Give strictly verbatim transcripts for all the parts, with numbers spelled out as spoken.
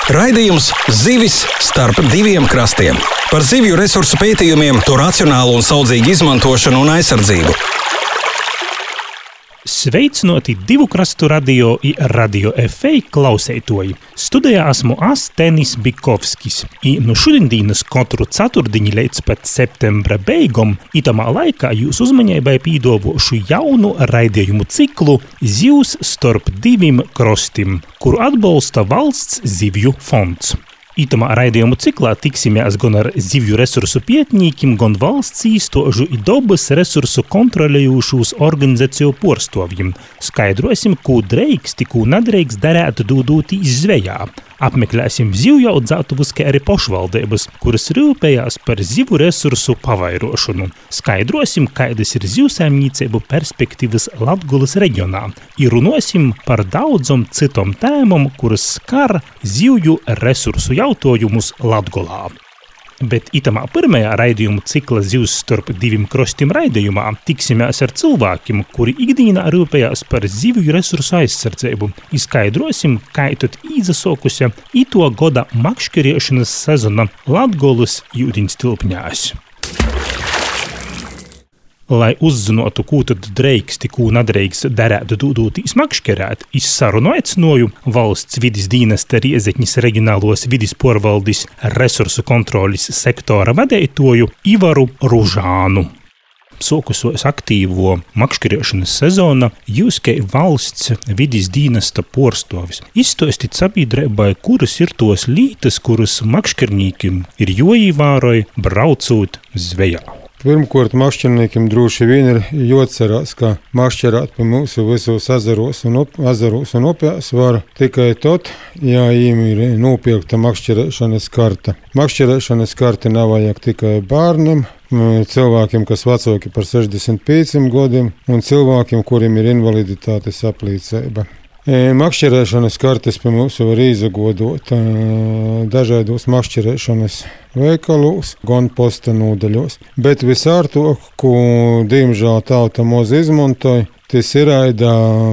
Raidījums Zivis starp diviem krastiem. Par zivju resursu pētījumiem, to racionālu un saudzīgu izmantošanu un aizsardzību. Sveicināti divu krastu radio i Radio F A klausētoji. Studijā esmu es Tenis Bikovskis. I no šodienas katru ceturtdiņu līdz pat septembra beigom itamā laikā jūs uzmanībai pīdovošu jaunu raidījumu ciklu Zivs starp diviem krastiem, kuru atbalsta valsts zivju fonds. Itamā raidījumu ciklā tiksimies gan ar zivju resursu pietnīkim, gan valsts īstožu i dobas resursu kontrolējušūs organizaciju porstovjim. Skaidrosim, ko dreiksti, ko nedreikst darēt dūdūtī zvejā. Apmeklēsim zivju audzētuvus, kā arī pošvaldības, kuras rūpējās par zivu resursu pavairošanu. Skaidrosim, kādas ir zivsaimniecību perspektīvas Latgulas reģionā. I runosim par daudzom citom tēmom, kuras skar zivju resursu jautājumus Latgulā. Bet itamā pirmajā raidījumu cikla Zivs starp diviem krastiem raidījumā tiksimies ar cilvēkiem, kuri ikdīnā rūpējās par zivju resursu aizsardzību. Izskaidrosim, kā tad īzasokusi ito goda makškeriešanas sezona Latgulas jūrīņas tilpņās. Lai uzzinotu, ko tad dreiksti, ko nedreikst darēt dūdūtīs makškerēt, izsarunu aicinoju valsts vides dienesta Riezeķnis reģionālos vides porvaldis resursu kontrolis sektora vadētoju Ivaru Ružānu. Sokusos aktīvo makškerēšanas sezona, jūs, kā valsts vides dienesta porstovis, izstāstīt sabiedrībai, kuras ir tos lītas, kuras makškernīkim ir joīvāroja braucot zvejā. Pirmkārt, makšķerniekiem droši vien ir jāatcerās, ka makšķerēt pie mūsu visos ezeros un, op, ezeros un upēs var tikai tad, ja viņiem ir nopirkta makšķerēšanas karta. Makšķerēšanas karta nav vajag tikai bērniem, cilvēkiem, kas vecāki par sešdesmit pieciem gadiem un cilvēkiem, kuriem ir invaliditātes apliecība. Makšķerēšanas kartes pie mums var izagodot dažādos makšķerēšanas veikalos, gan posta nodaļos. Bet visārtok, ko diemžēl tauta maz izmantoja, tas ir aida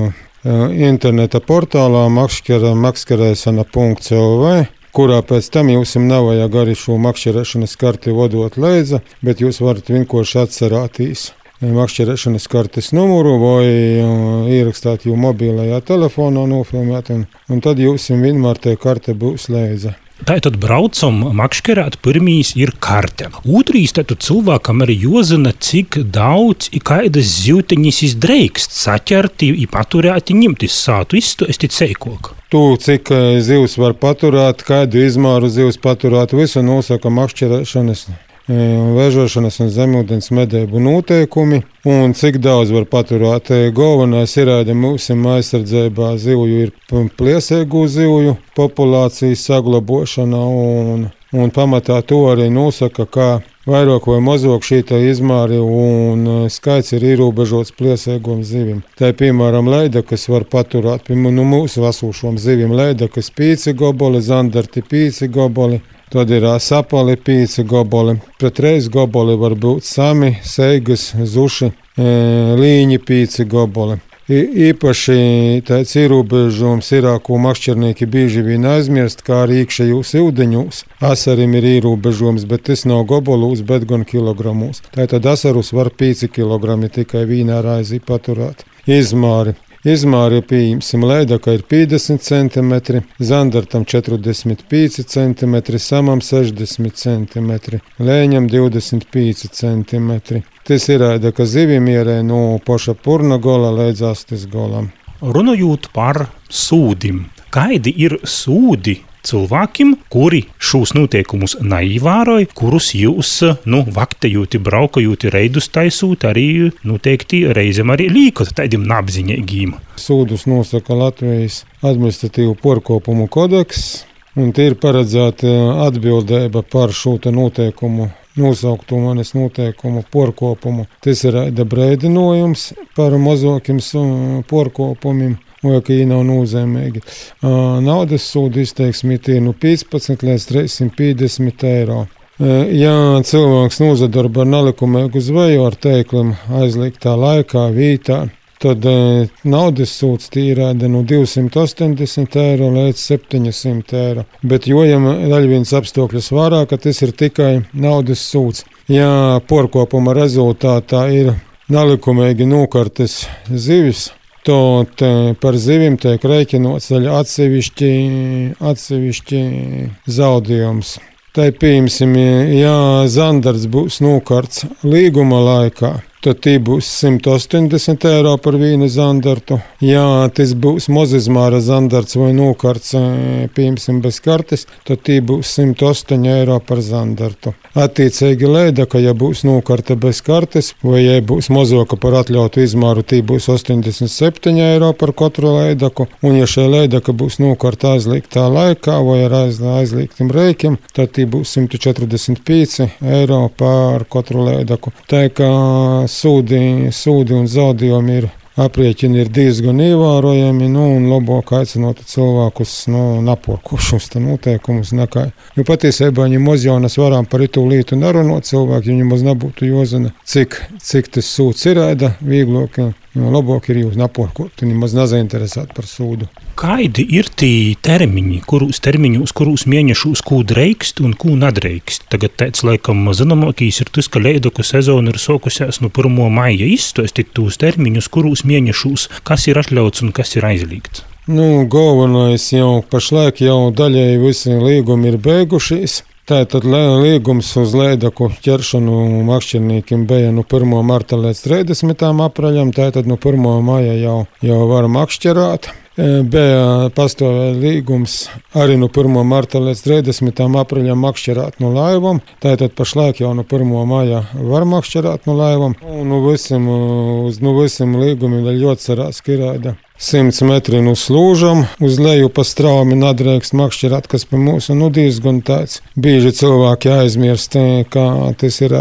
interneta portālā makšķerēšana punkts L V, kurā pēc tam jums nav vajag arī šo makšķerēšanas karti vodot leidza, bet jūs varat vienkārši atcerēties makšķerēšanas kartes numuru vai ierakstāt jau mobilajā telefonā nofilmēt, un, un tad jums vienmēr te karte būs leidza. Tātad braucam makškerēt pirmīs ir karte. Otrīs tātad cilvēkam arī jozina, cik daudz i kādas zivteņas izdreikst saķerti i paturēti ņemt iz sātu, izstāstīt seikok. Tu, cik zivs var paturēt, kādu izmāru zivs paturēt, visu nosaka makšķerēšanas vēžošanas un zemūdens medību noteikumi, un cik daudz var paturēt. Galvenais ir, ka mūsu aizsardzībā zivju ir pliesēgu zivju populācijas saglabošana, un, un pamatā to arī nosaka, kā vairāk vai mazāk šīta izmāri un skaits ir ierobežots pliesēgom zivim. Tā ir, piemēram, leidakas var paturēt, piemēram, nu, mūsu vasūšom zivim leidakas pīci goboli, zandarti pīci goboli, tad ir sapali pīci goboli. Pret reiz goboli var būt sami, seigas, zuši, līņi pīci goboli. I, īpaši tāds ierobežojums ir, ko makšķernieki bieži vien aizmirst, kā arī iekšējos ūdeņos. Asarim ir ierobežojums, bet tas nav gobolūs, bet gan kilogramos. Tātad asarus var pīci kilogrami tikai vienā raizī paturēt. Izmāri. Izmāri pieņemsim, leidaka ir piecdesmit centimetri, zandartam četrdesmit pieci centimetri, samam sešdesmit centimetri, lēņam divdesmit pieci centimetri. Tas ir aida, ka zivim ierē no poša purna gola līdz astes golam. Runājot par sūdim, kādi ir sūdi cilvēkiem, kuri šos noteikumus neievēroja, kurus jūs, nu, vaktējūti, braukajūti, reidus taisūt, arī, noteikti, reizēm arī līkot tādiem neapziņīgiem. Sūdus nosaka Latvijas administratīvu porkopumu kodeks, un tie ir paredzēta atbildība par šo noteikumu, nosauktu manis noteikumu porkopumu. Tas ir brēdinojums par mazākiem porkopumiem, vai ka viņi nav nozīmīgi. Naudas sūdu izteiksmi ir no piecpadsmit līdz trīssimt piecdesmit eiro. Ja cilvēks nozadarba ar nelikumīgu zveju ar teiklim aizliegtā laikā, vītā, tad e, naudas sūds tīrāda no divsimt ostoņdesmit eiro līdz septiņsimt eiro. Bet jojam vēl viens apstākļus vārā, ka tas ir tikai naudas sūds. Ja porkopuma rezultātā ir nelikumīgi nokartas zivis, tad par zivim tiek rēķinots atsevišķi, atsevišķi zaudējums. Tai, piemēram, ja zandarts būs nokarts līguma laikā, tad tī būs simt ostoņdesmit eiro par vienu zandartu. Ja tas būs mozizmāra zandarts vai nokarts, piemēram, bez kartes, tad tī būs simt astoņi eiro par zandartu. Attiecīgi leidaka, ja būs nokarta bez kartes, vai ja būs mozoka par atļautu izmāru, tī būs ostoņdesmit septiņi eiro par katru leidaku. Un ja šai leidaka būs nokarta aizliegtā laikā vai ar aizliegtim reikiem, tad tī būs simt četrdesmit pieci eiro par katru leidaku. Tā kā Sūdi, sūdi un zaudējumi ir aprēķini ir diezgan ievērojami, nu, un labāk aicinot cilvēkus, nu, naporkošos te noteikumus nekā. Jo patiesībā viņam maz jau nes varam par itu lītu nerunot cilvēki, viņam maz nebūtu jozina, cik, cik tas sūds ir ēda, vieglāk, jo labāk ir jūs naporkot, viņi maz nezainteresēti par sūdu. Kādi ir tī termiņi, kurus termiņus, kurus mēnešus kū dreikst un kū nadreikst? Tagad tāds, laikam, zināmākīs ir tas, ka leidaku sezona ir sokusies no pirmā maija. Izstāstīt tūs termiņus, kurus mēnešus, kas ir atļauts un kas ir aizliegts? Nu, galvenais jau pašlaik jau daļēji visi līgumi ir beigušies. Tātad līgums uz leidaku ķeršanu makšķerniekiem bija no pirmā marta līdz trīsdesmitam aprīļam, tātad no pirmā maija jau, jau var makšķerāt. Bija pastāvēja līgums arī no pirmā marta līdz trīsdesmitam aprīļam makšķerāt no laivam. Tātad pašlaik jau no pirmā maija var makšķerāt no laivam. Un no visiem, uz no visiem līgumiem vēl jāatcerās, ka ir simts metri no slūžam, uz leju pa straumi nadreikst makšķerāt, kas pa mūsu nu diezgan tāds. Bieži cilvēki aizmirst, ka tas ir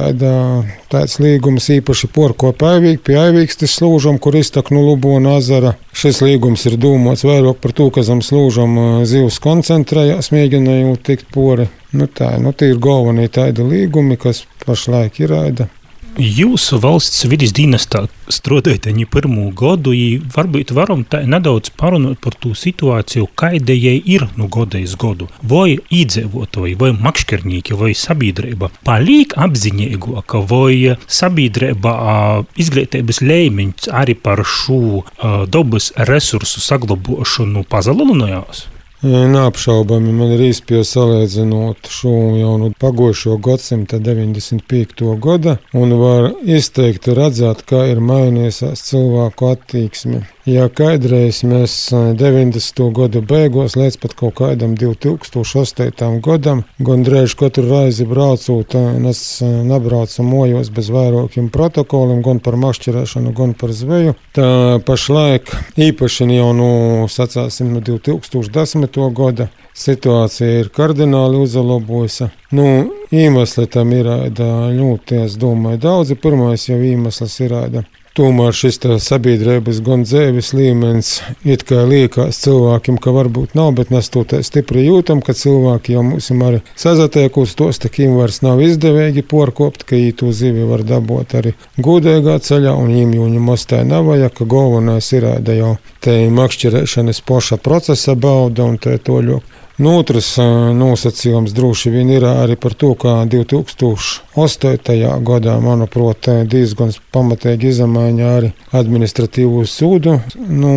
tāds līgums īpaši porko paivīgi, pie aivīgstas slūžam, kur iztak no Lubona azara. Šis līgums ir dūmots vairāk par to, ka zem slūžam zivs koncentrējās, mēģinājot tikt pori. Nu tā, nu tie ir galvenie tādi līgumi, kas pašlaik ir ēda. Jūsu valsts vidas dienestā strādājot arī pirmo gadu, varbūt varam tā nedaudz parunāt par tū situāciju, kāda jai ir no goda iz godu. Vai iedzīvotāji, vai makšķernieki, vai sabiedrība paliek apziņīgāka, vai sabiedrība izglītības līmenis arī par šo dabas resursu saglabāšanu pazalielinājas? Neapšaubami man ir īspēja salīdzinot šo jau no pagojušo gadsimta deviņdesmit piekto gada un var izteikti redzēt, kā ir mainījusies cilvēku attieksme. Ja kādreiz mēs deviņdesmito gadu beigās līdz pat kaut kādam divi tūkstoši astotajam gadam, gandrīz katru reizi braucot, es nebraucu mojos bez vairākiem protokoliem, gan par makšķerēšanu, gan par zveju. Tā pašlaik īpaši jau no, sacāsim, no divi tūkstoši desmito gada situācija ir kardināli uzlabojusi. Nu, iemesli tam ir ļoti, es domāju, daudzi. Pirmais jau iemesls ir tomēr šis sabiedrības gan dzēvis līmenis it kā liekas cilvēkiem, ka varbūt nav, bet mēs to tā stipri jūtam, ka cilvēki jau mums arī sazatiekus tos, takiem vairs nav izdevīgi porkopt, ka jī to zivi var dabūt arī gudīgā ceļā, un jīm jūņu mostē nevajag, ka galvenais ir jau te makšķerēšanas poša procesa bauda un te toļok. Nu, otrs nosacījums droši vien ir arī par to, ka divi tūkstoši astotajā gadā, manuprāt, diezgan pamatīgi izmaiņa arī administratīvo sūdu, nu,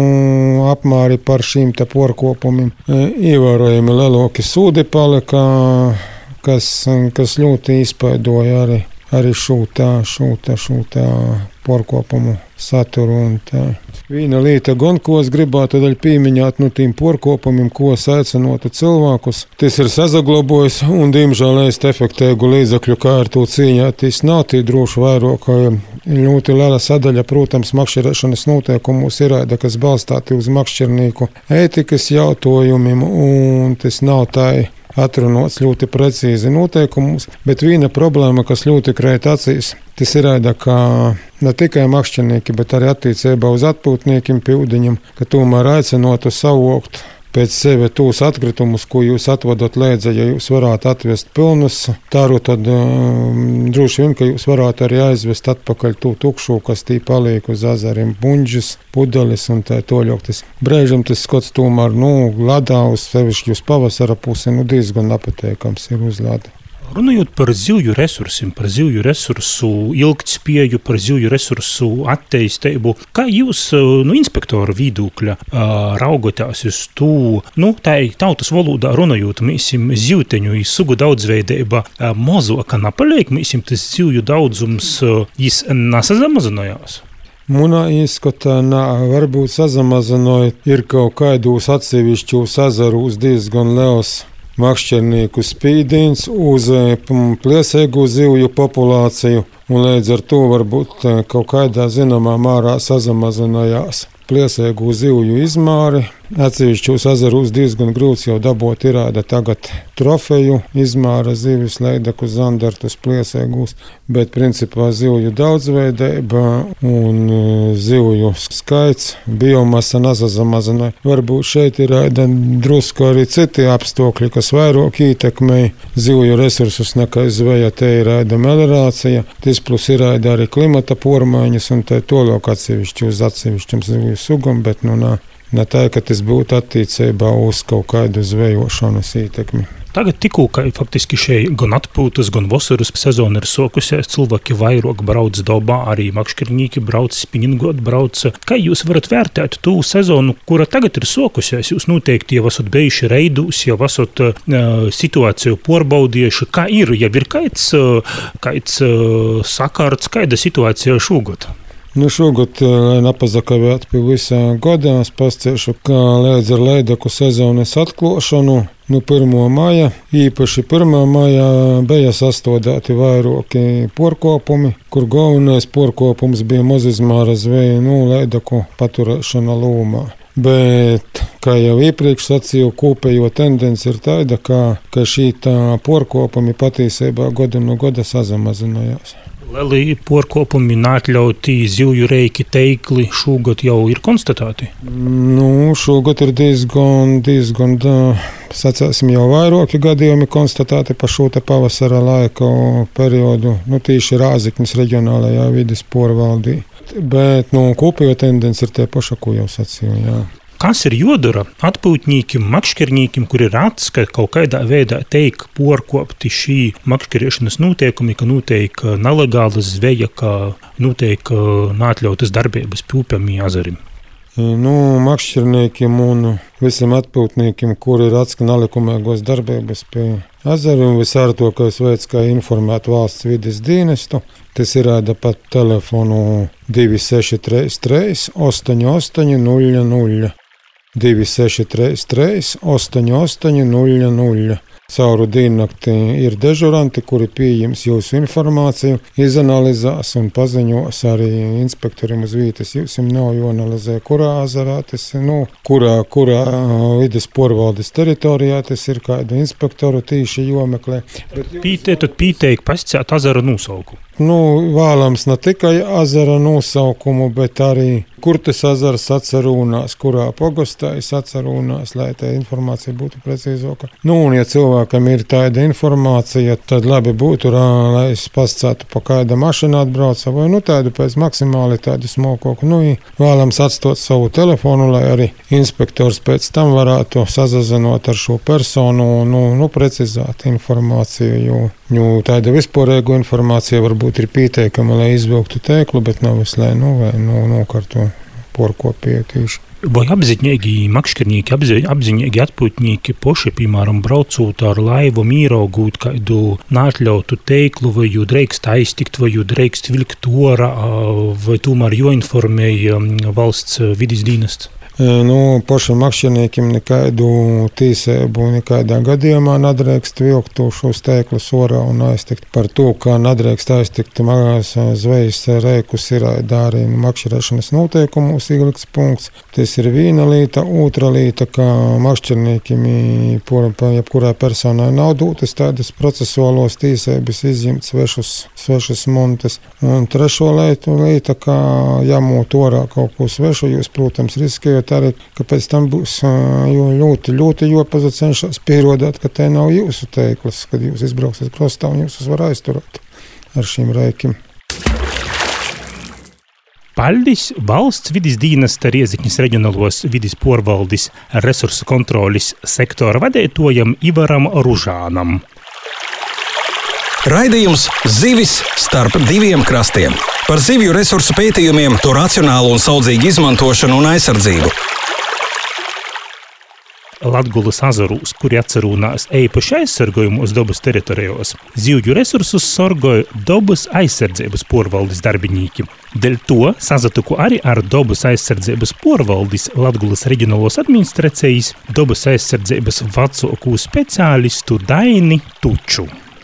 apmēri par šīm te porkopumiem. Ievērojami lielāki sūdi palika, kas, kas ļoti izpaidoja arī, arī šūtā, šūtā, šūtā porkopumu saturu un tā. Viena lieta gan, ko es gribētu daļ pīmiņāt no tiem porkopumiem, ko es aicinotu cilvēkus, tas ir sazaglabojis un, diemžēl, ēst efektīgu līdzekļu, kā ar to cīņāties nav, tī droši vairāk, ļoti liela sadaļa, protams, makšķerēšanas noteikumus ir, kas balstāti uz makšķernieku ētikas jautājumiem, un tas nav tā atrunots ļoti precīzi noteikumus, bet viena problēma, kas ļoti krēt acīs, tas ir, ka ne tikai makšķernieki, bet arī attiecībā uz atpūtniekiem pie ūdeņiem, ka tomēr aicinotu savākt pēc sevi tūs atkritumus, ko jūs atvadat līdzi, ja jūs varētu atvest pilnus taru, tad um, droši vien, ka jūs varētu arī aizvest atpakaļ tū tukšu, kas tī paliek uz azariem, buņģis, pudelis un tā toļok. Tas brēžam tas skots tomēr, nu, ladā uz sevišķi uz pavasara pusi, nu, diezgan apateikams ir uz lada. Runājot par zivju resursiem, par zivju resursu ilgtspēju, par zivju resursu attīstību, kā jūs no inspektora viedokļa raugotās uz to, nu, tā tautas valodā runājot, mīsim zivteņu i sugu daudzveidība mozoka napaliek, mīsim tas zivju daudzums, jis nasazamazinājās? Munā izskatā, nā, varbūt sazamazinājot, ir kaut kaidos atsevišķos azarūs diezgan liels makšķernieku spīdīns uz pliesēgu zivju populāciju, un līdz ar to varbūt kaut kādā zināmā mērā sazamazinājās pliesēgu zivju izmāri. Atsevišķos azarūs diezgan grūts jau dabot irāda tagad trofeju izmāra zivis, leidaku, zandartus, pliesēgus, bet principā zivju daudzveidība un zivju skaits, biomasa nasazamazināja. Varbūt šeit ir drusku arī citi apstākļi, kas vairāk ietekmēja zivju resursus nekā zveja. Te ir meliorācija, tas plus ir arī klimata pormaiņas un te toļok atsevišķi uz atsevišķiem zivju sugam, bet nu nā. Ne tā, ka tas būtu attīcībā uz kaut kādu zvejošanas ietekmi. Tagad tikko, ka faktiski šeit gan atpūtas, gan vasaras sezona ir sokusies, cilvēki vairāk brauc dabā, arī makšķernieki brauc, spinningot brauc. Kā jūs varat vērtēt to sezonu, kura tagad ir sokusies? Jūs noteikti jau esat bijuši reidūs, jau esat uh, situāciju porbaudījuši. Kā ir, ja ir kāds, uh, kāds uh, sakārts, kāda situācija šogad? Nu, šogad, lai napazakavētu pie visā gadā, es pasciešu, ka līdz ar leidaku sezonas atklāšanu, nu, pirmā maija, īpaši pirmā maija bija sastādāti vairāki porkopumi, kur galvenais porkopums bija mazizmāra zveja, nu, leidaku paturēšana lūmā. Bet, kā jau iepriekš sacīju, kopējo tendenci ir tāda, ka, ka šī tā porkopumi patiesībā gadu no gada sazamazinājās. Lieli porkopumi, neatļauti zivju reiki, teikli šogad jau ir konstatēti? Nu, šogad ir diezgan, diezgan, da, sacēsim, jau vairāki gadījumi konstatēti pa šo te pavasara laika periodu, nu, tīši Rāziknis reģionālajā vides porvaldī. Bet, nu, kopējo tendenci ir tie paša, ko jau sacīju, jā. Kas ir jodara atpūtņīkim, makšķerņīkim, kuri rāds, ka kaut kādā veidā teik porkopti šī makšķeriešanas noteikumi, ka noteik nelegāla zveja, ka noteik neatļautas darbības pūpjami azarim? Nu, makšķerniekiem un visiem atpūtniekiem, kuri ir atska nelikumīgos darbības pie azarim, visārtākais veids, kā informēt valsts vides dienestu, tas ir rāda pat telefonu divi seši trīs trīs astoņi astoņi nulle nulle. divi seši trīs trīs astoņi astoņi nulle nulle. Cauru diennakti ir dežuranti, kuri pieņems jūsu informāciju, izanalizās un paziņos arī inspektoriem uz vietas. Jums nav jāanalizē, kurā azarā tas ir, nu, kurā, kurā vides porvaldes teritorijā tas ir, kādu inspektoru tīši jomeklē. Pītē, tad pīteik pasciāt azara nosaukumu. Nu, vēlams ne tikai azara nosaukumu, bet arī, kur tas azars atcerūnās, kurā pogostā es atcerūnās, lai tā informācija būtu precīzāka. Nu, un ja cilvēkam ir tāda informācija, tad labi būtu, lai es pascātu pa kāda mašina atbrauca, vai nu tādu pēc maksimāli tādu smokoku. Nu, vēlams atstot savu telefonu, lai arī inspektors pēc tam varētu sazazinot ar šo personu, nu, nu precizēt informāciju, jo, jo tāda vispārēgu informācija varbūt ir pieteikama, lai izvilktu tēklu, bet nav vislai, nu, vai nu, nokārto porkopiju tīši. Vai apziņīgi makšķernieki, apziņīgi atpūtnieki poši, piemēram, braucot ar laivu, mīraugot kādu neatļautu teiklu, vai jū dreikst aiztikt, vai jū dreikst vilkt orā, vai tomēr joinformēja valsts vides dienests? Nu, pašam makšķerniekiem nekādu tīsēbu nekādā gadījumā nedrēkst vilkt šos tēklus orā un aiztikt. Par to, kā nedrēkst aiztikt zvejas reikus, ir arī makšķerēšanas noteikumos ielikts punkts. Tas ir viena lieta. Otra lieta, ka makšķerniekiem jebkurai personai nav dotas tādas procesuālos tīsēbas izņemt svešus, svešus montes. Un trešo lietu lieta, ka jāmūt orā kaut ko svešu, jūs, protams, riskējat bet arī, ka pēc tam būs jo ļoti, ļoti jopaza cenšas pierodāt, ka te nav jūsu teiklis, kad jūs izbrauksiet krastā un jūs var aizturēt ar šīm reikim. Paļdis valsts vidis dīnesta Rieziknis reģionālos vidis porvaldis resursu kontrolis sektora vadētojam Ivaram Ružānam. Raidījums Zivis starp diviem krastiem. Par zivju resursu pētījumiem, to racionālu un saudzīgu izmantošanu un aizsardzību. Latgulas azarūs, kuri atcerūnās eipaši aizsargojumos dabas teritorijos, zivju resursus sorgoja dabas aizsardzības porvaldis darbinīki. Dēļ to sazatuku arī ar dabas aizsardzības porvaldis Latgulas reģionālos administracijas dabas aizsardzības vecāku speciālistu Daini Tuču.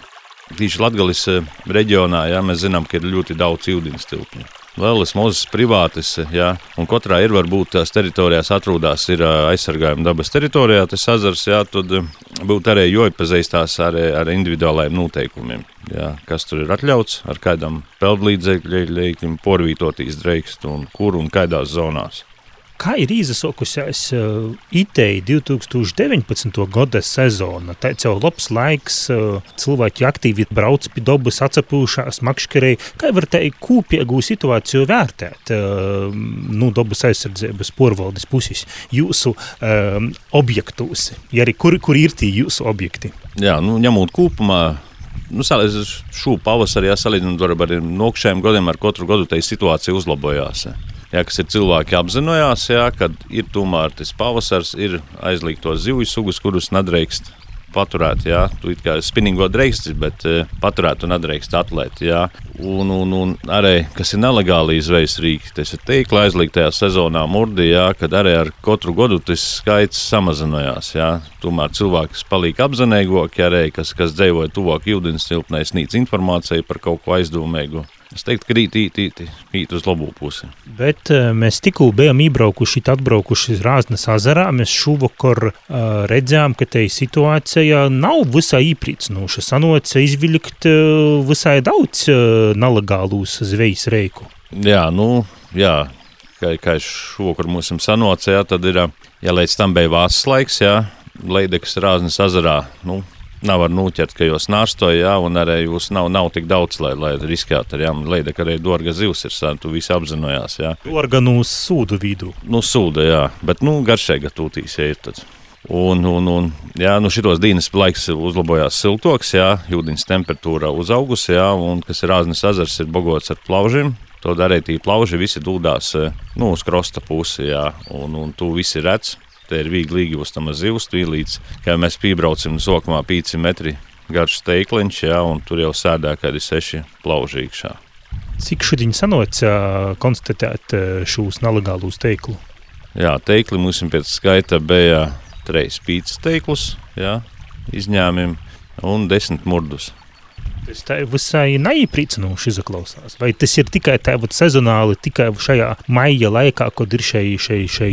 Tīši Latgales reģionā, jā, mēs zinām, ka ir ļoti daudz ūdens tilpņu. Lielas, mazas, privātas, jā, un katrā ir varbūt tās teritorijās atrūdās ir aizsargājuma dabas teritorijā, tas azars, jā, tad būtu arī joipazeistās ar, ar individuālajiem noteikumiem, jā, kas tur ir atļauts, ar kādam peldlīdzekļiem, porvītotīs dreikst un kur un kādās zonās. Kā ir izasokusies uh, itei divtūkstoš deviņpadsmito gada sezona? Tā jau labs laiks, uh, cilvēki aktīvi brauc pie dabas, atsapūšās, makškerei. Kā var tā kūpiegu situāciju vērtēt uh, nu, dabas aizsardzības porvaldes puses jūsu uh, objektus? Ja arī kur, kur ir tie jūsu objekti? Jā, nu, ņemot kūpumā, nu, šo pavasarī jāsalīdzinot ar nokšējiem gadiem, ar katru gadu tai situācija uzlabojās. Jā, kas ir cilvēki apzinājās, jā, kad ir tomēr tas pavasars, ir aizliegtos zivju sugas, kurus nedreikst paturēt, jā. Tu it kā spinningo dreikst, bet paturēt un nedreikst atlēt, jā. Un, un, un arī, kas ir nelegāli izvejas rīki, tas ir teikli aizliegtajā sezonā murdi, jā, kad arī ar katru gadu tas skaits samazinājās, jā. Tomēr cilvēks palīk apzinīgoki, arī, kas, kas dzīvoja tuvāk ūdens tilpnei, sniedz informāciju par kaut ko aizdomīgu. Es teiktu, ka rīt, rīt, rīt, rīt uz labo pusi. Bet mēs tikko bijām iebraukuši, atbraukuši Rāznas azarā. Mēs šovakar uh, redzējām, ka te situācija nav visai īpriecinoša. Sanoca izvilkt uh, visai daudz uh, nelegālus zvejas reiku. Jā, nu, jā, kā, kā šovakar mums sanoca, jā, tad ir, ja līdz tam bija vāsas laiks, jā, Leidekas Rāznas azarā, nu, nav var noķert, ka jūs nārstoja, jā, un arī jūs nav, nav tik daudz, lai, lai riskētu. Jā, Leideka arī dorga zivs ir, tu visi apzinojās, jā. Dorga no sūdu vidu. Nu, sūda, jā, bet, nu, garšēga tūtīs, ja ir tad. Un, un, un, jā, nu, šitos dienas laiks uzlabojās siltoks, jā, ūdens temperatūra uzaugus, jā, un, kas ir Rāznas azars, ir bogots ar plaužiem. To darēja tī plauži, visi dūdās, nu, uz krosta pusi, jā, un, un tu visi redz. Te ir vīgli līgūstama zivs, līdz, kā mēs piebraucam sokamā pīci metri garš teikliņš, jā, un tur jau sēdā kādi seši plauži iekšā. Cik šodien sanoca konstatēt šūs nelegālus teiklu? Jā, teikli mums pēc skaita bija treis pīcis teiklus, jā, izņēmim, un desmit murdus. Tas tā visai neiepriecinoši izaklausās. Vai tas ir tikai tā sezonāli, tikai šajā maija laikā, kad ir šai, šai, šai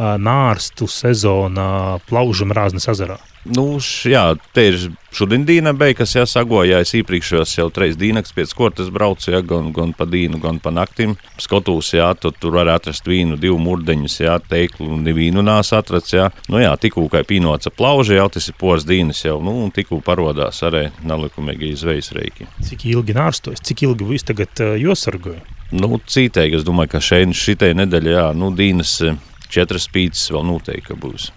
nārstu sezona plaužam Rāznas azarā? Nu, š, jā, te ir šodien dīna beja, kas jāsagoja, jā, es iepriekšējos jau treis dīnaks pēc kortes braucu, jā, gan, gan pa dīnu, gan pa naktim. Skatūs, jā, tad tur var atrast vīnu, divu murdeņus, jā, teiklu un vīnu nās atrads, jā. Nu jā, tikū, kā pīnoca plauži, jau tas ir pors dīnas jau, nu, un tikū parodās arī nelikumīgi zvejas reiki. Cik ilgi nārstos, cik ilgi jūs tagad uh, josargoja? Nu, cītēji, es domāju, ka šeit šitai nedaļa, jā, nu, dīnas četras pīcis vēl noteikti būs.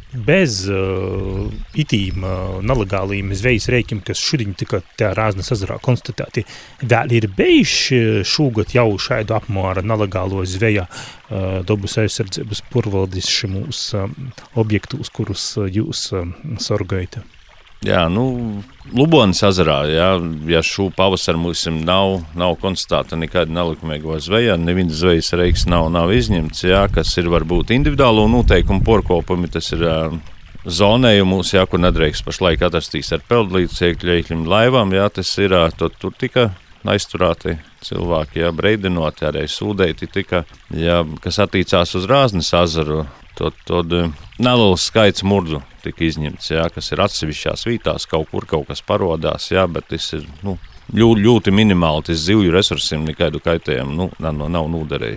Bez uh, itīm uh, nelegāliem zvejas reikiem, kas šodien tika tajā Rāznas azarā konstatēti, vēl ir bijuši šogad jau šādu apmēru nelegālo zveja uh, dabas aizsardzības porvaldis šimūs uh, objektus, kurus uh, jūs uh, sorgojat? Jā, nu, Lubonas azarā, jā, ja šo pavasaru mums nav, nav konstatēta nekāda nelikumīgo zveja, neviens zvejas reiks nav, nav izņemts, jā, kas ir varbūt individuālo noteikumu porkopumi, tas ir uh, zonējumus, jā, kur nedrīkst pašlaik atrastīs ar peldlīdzekļiem laivām, jā, tas ir, uh, to, tur tika aizturēti cilvēki, jā, breidinoti, arī sūdēti tika, jā, kas attīcās uz Rāznas azaru, tad, tad neliels skaits murdu tika izņemts, jā, kas ir atsevišķās vītās, kaut kur kaut kas parodās, jā, bet tas ir, nu, ļoti, ļoti minimāli, tas zivju resursiem nekādu kaitējumu, nu, nav, nav noderējis.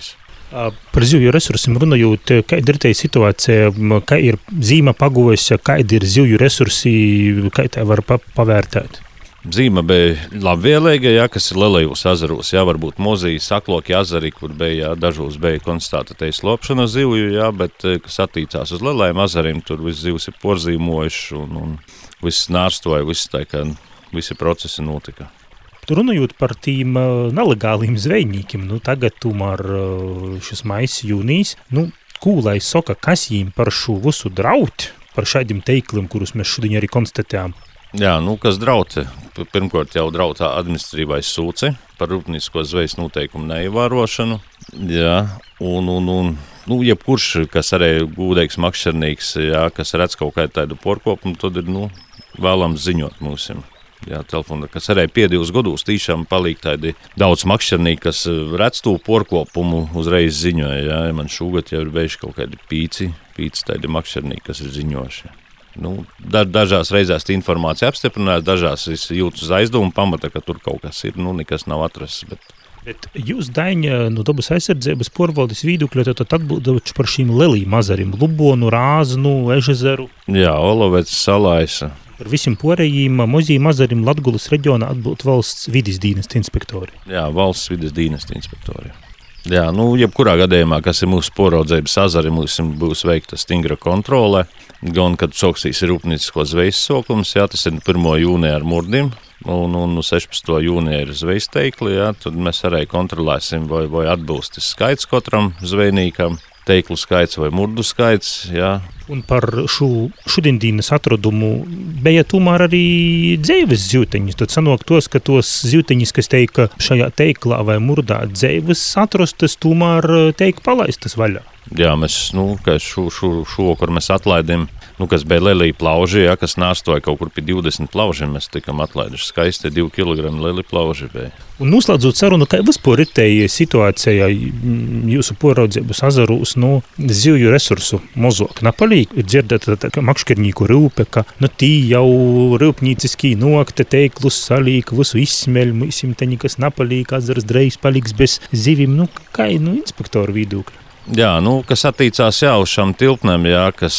Par zivju resursiem runājot, kāda ir tā situācija, kā ir zīma pagojusi, kāda ir zivju resursi, kā tā var pavērtēt? Zīme bija labvēlīga, jā, kas ir lielajos ezeros. Jā, varbūt Mozija, Sakloki ezeri, kur bija jā, dažos bija konstatēta teis lopšana zivju, jā, bet kas attīcās uz lielajiem ezeriem, tur viss zivs ir porzīmojuši un, un viss nārstoja, viss tā kā visi procesi notika. Runājot par tīm nelegāliem zvejniekiem, nu tagad tomēr šis mais jūnijas, nu, ko lai saka, kas jīm par šo visu draut, par šādiem teikliem, kurus mēs šodien arī konstatējām? Jā, nu, kas drauti? Pirmkārt jau drautā administratīvais sūci par rūpniecisko zvejas noteikumu neievērošanu. Jā, un, un, un nu, jebkurš, kas arī gūdīgs makšķernīgs, jā, kas redz kaut kādu tādu porkopumu, tad ir, nu, vēlams ziņot mūsim. Jā, telefona, kas arī pēdējos gados tiešām palīk tādi daudz makšķernīgi, kas redz to porkopumu uzreiz ziņoja. Jā, man šogad jau ir bijuši kaut kādi pīci, pīci tādi makšķernīgi, kas ir ziņojuši. Nu, da, dažās reizēs tā informācija apstiprinās, dažās es jūtu uz aizdomu pamata, ka tur kaut kas ir, nu, nekas nav atrasts. Bet... Bet jūs, Daņa, no dabas aizsardzības porvaldes vīdukļa, tad atbildot par šīm lelīm mazariem, Lubonu, Rāznu, Ežezeru. Jā, Olavets, Salaisa. Par visiem porējiem mozījiem mazarim Latgulas reģionā atbild valsts vides dienesta inspektori. Jā, valsts vides dienesta inspektori. Jā, nu, jebkurā gadījumā, kas ir mūsu poraudzības ezeri, mums būs veikta stingra kontrole. Gan, kad soksīs ir rūpniecisko zvejas sokums, jā, tas ir pirmo jūnija ar murdim, un, un sešpadsmitā jūnija ir zvejas teikli, jā, tad mēs arī kontrolēsim, vai, vai atbilst skaits katram zvejnīkam, teiklu skaits vai murdu skaits, jā. Un par šo šudiendīnas atradumu bija tomēr arī dzeives zivteņas. Tad sanāk tos, ka tos zivteņas, kas teika šajā teiklā vai murdā dzeives atrastas, tomēr teika palaistas vaļā. Jā, mēs, nu, ka šo, šo, šo, kur mēs atlaidām, nu, kas bija lelī plauži, jā, kas nārstoja kaut kur pie divdesmit plaužiem, mēs tikam atlaiduši. Skaisti divi kilogrami lelī plauži bija. Un noslēdzot sarunu, kā vispār ir tej situācijā jūsu poraudzības ezerūs, nu, zivju resursu mozok napalīk? Ir dzirdēta tā, ka makšķernīku rūpe, ka, nu, tī jau rūpnīciskī nokte teiklus salīk, visu izsmeļ, mūsim te nekas napalīk, ezers dreiz paliks bez zivim, nu, kā, nu, inspektoru vidūkļi. Jā, nu, kas attīcās jā, uz šām tilpnēm, jā, kas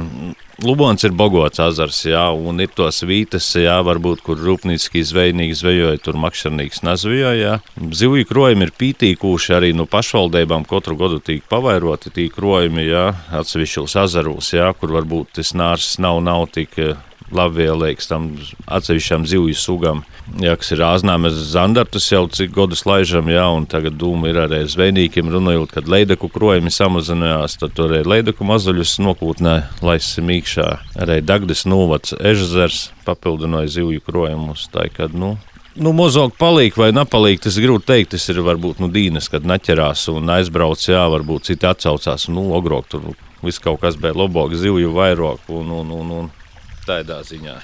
Lubons ir bogots ezers, jā, un ir tos vītes, jā, varbūt, kur rūpnīciskī zvejnīgi zvejoja, tur makšķernīgs nezvejoja, jā. Zivju krojumi ir pītīkūši arī no pašvaldībām, katru gadu tīk pavairoti tī krojumi, jā, atsevišķos ezerūs, jā, kur varbūt tas nārs nav, nav tik labvēlīgs tam atsevišķām zivju sugām. Jā, kas ir āznā, mēs zandartus jau cik godus laižam, jā, un tagad dūma ir arī zvejnīkiem runājot, kad leidaku krojumi samazinājās, tad tur arī leidaku mazuļus nokūtnē laisim īkšā. Arī Dagdes novads Ežezers papildināja zivju krojumus, tā kad, nu, Nu, mozog palīk vai nepalīk, tas grūti teikt, tas ir varbūt nu, dīnes, kad naķerās un aizbrauc, jā, varbūt citi atsaucās, nu, ogrok, tur viss kaut kas bija labāk, zivju vairāk un, un, un, un tādā ziņā.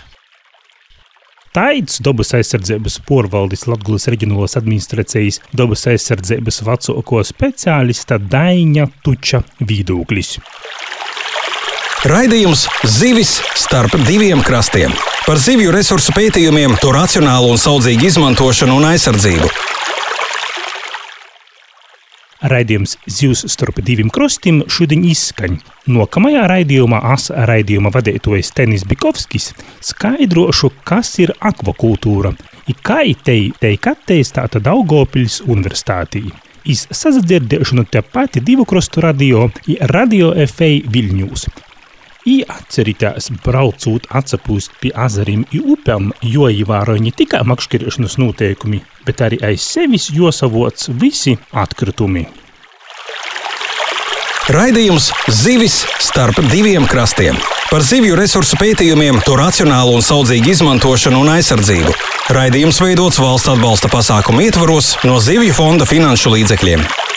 Taids dabas aizsardzības porvaldes Latgulas reģionālās administrācijas dabas aizsardzības vecāko speciālista Daņa Tuča viedoklis. Raidījums Zivis starp diviem krastiem. Par zivju resursu pētījumiem, to racionālu un saudzīgu izmantošanu un aizsardzību. Raidījums Zivs starp diviem krastiem šodien izskaņ. Nākamajā raidījumā es raidījuma vadītājs Tenis Bikovskis skaidrošu, kas ir akvakultūra i kā tei teik attīstīta Daugavpils universitātī. Iz sazadzirdēšanu te pati divu krastu radio i Radio F A Viļņūs. I atceritās braucot atsapūst pie ezeriem i upēm, jo ievēroja ne tikai makšķerēšanas noteikumi, bet arī aiz sevis josavots visi atkritumi. Raidījums Zivis starp diviem krastiem. Par zivju resursu pētījumiem, to racionālu un saudzīgu izmantošanu un aizsardzību. Raidījums veidots valsts atbalsta pasākumu ietvaros no Zivju fonda finanšu līdzekļiem.